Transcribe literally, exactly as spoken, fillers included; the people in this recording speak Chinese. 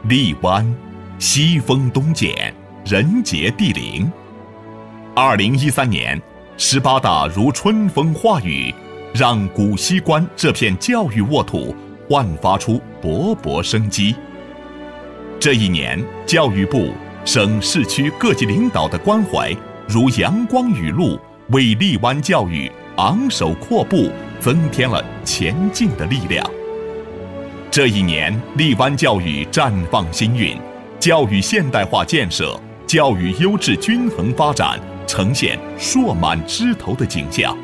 荔湾，西风东减，人杰地灵。二零一三年，十八大如春风化雨，让古西关这片教育沃土焕发出勃勃生机。这一年，教育部、省市区各级领导的关怀如阳光雨露，为荔湾教育昂首阔步增添了前进的力量。这一年，荔湾教育绽放新韵，教育现代化建设、教育优质均衡发展呈现硕满枝头的景象。